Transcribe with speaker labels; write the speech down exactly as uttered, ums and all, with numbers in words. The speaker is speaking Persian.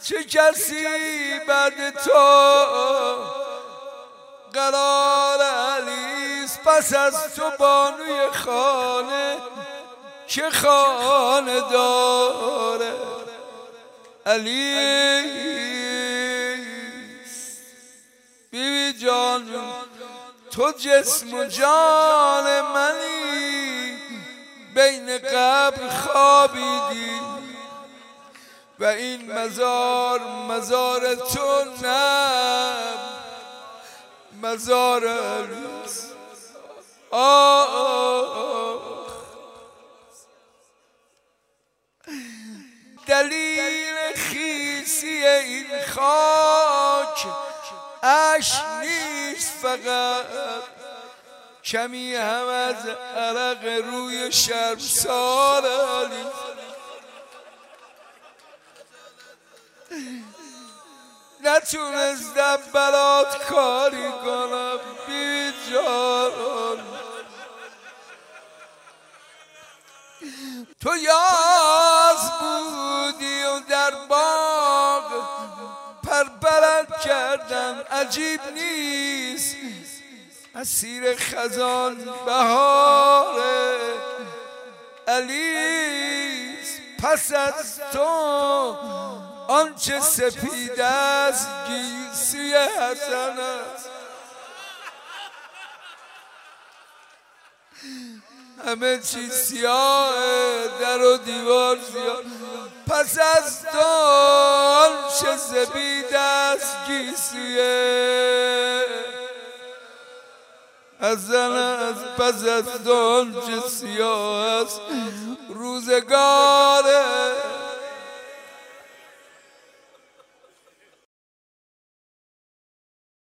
Speaker 1: چه کسی بعد تو قرار علیست پس از تو بانوی خانه که خانه داره علیست. بیبی جان تو جسم و جان منی بین قبر خوابیدی و این مزار مزار تو نه مزار علیست. آه دلیل خیسی این خاک اش نیست فقط کمی هم از عرق روی شرمسار علیست. نتونستم برات کاری کنم بی جان، تو یاز بودی و در باغ پرپرت کردن عجیب نیست، اسیر خزان بهار علیست. پس از تو آنچه سپید است گیسی حسن است، همه چیز سیاه در و دیوار سیاه. پس از تو آنچه سپید است گیسی حسن است. پس از تو آنچه سیاه است روزگار